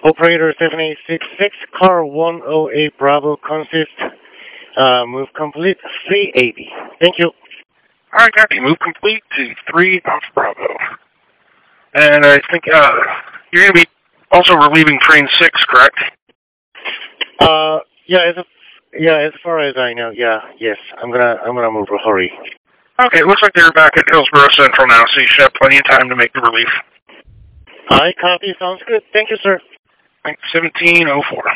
Operator 7866, car 108 Bravo consist, move complete, 380. Thank you. Alright, copy. Move complete to 3 Alpha Bravo. And I think, you're going to be also relieving train 6, correct? Yeah, as far as I know, yes. I'm gonna move, hurry. Okay, it looks like they're back at Hillsborough Central now, so you should have plenty of time to make the relief. Alright, copy, sounds good. Thank you, sir. 1704.